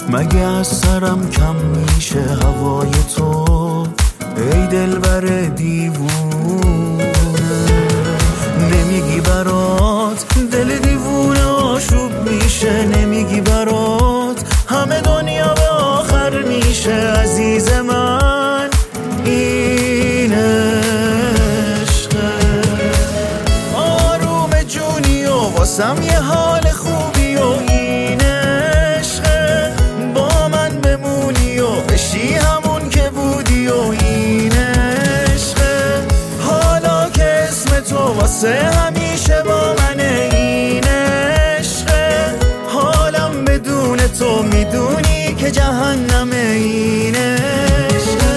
مگه از سرم کم میشه هوای تو ای دلبر دیوونه؟ نمیگی برات دل دیوونه آشوب میشه، نمیگی برات همه دنیا به آخر میشه. عزیز من این عشقه، آروم جونی و واسم یه حال خوبی و این عشقه، با من بمونی و بشی همون که بودی و این عشقه، حالا که اسم تو واسه همیشه با منه. این عشقه، حالم بدون تو میدونی که جهنمه. این عشقه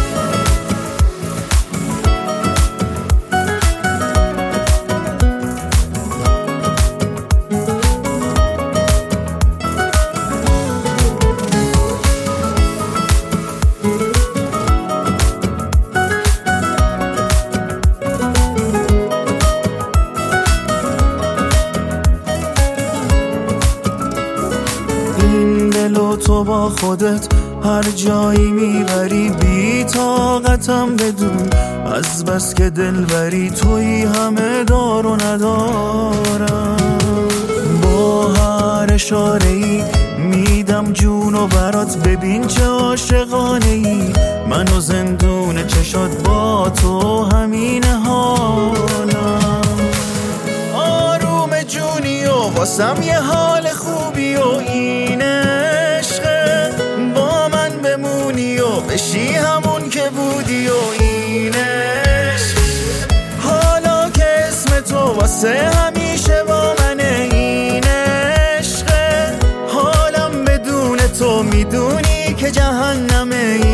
دلو تو با خودت هر جایی میبری، بی طاقتم بدون از بس که دلبری تویی همه دار و ندارم. با هر اشاره ای میدم جونو برات، ببین چه عاشقانه ای، من و زندون چشات با تو همین حالم. آروم جونی و واسم یه حال خوبی و این عشقه، با من بمونی و بشی همون که بودی و این عشق، حالا که اسم تو واسه همیشه با منه. این عشقه، حالم بدون تو میدونی که جهنمه.